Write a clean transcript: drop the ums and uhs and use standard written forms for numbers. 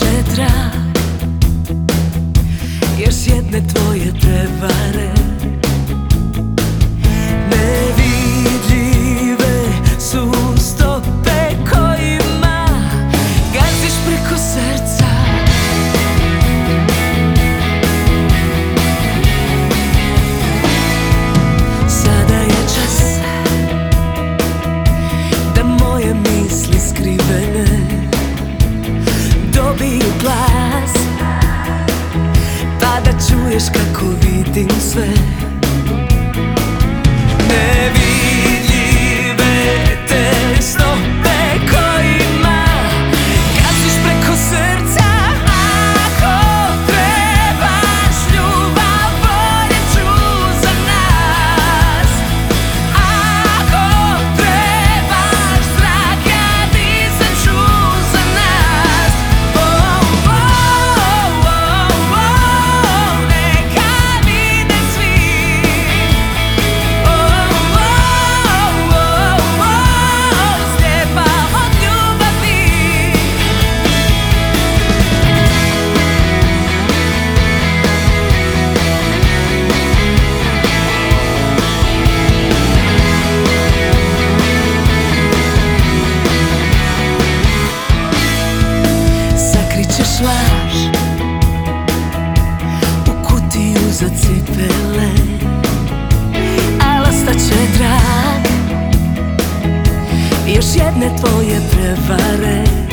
će trag još jedne tvoje prevare. Nevidljive su stope kojima gaziš preko srca. Sada je čas da moje misli skrivene dobiju glas, pa da čuješ kako vidim sve. Nevidljive te stope kojima gaziš preko srca. Ako trebaš ljubav, bolje ću za nas. Ako trebaš zrak, ja disat ću za nas. Neka vide svi. Slijepa od ljubavi. Sakrićeš laž u kutiju za cipele, al ostaće trag još jedne tvoje prevare.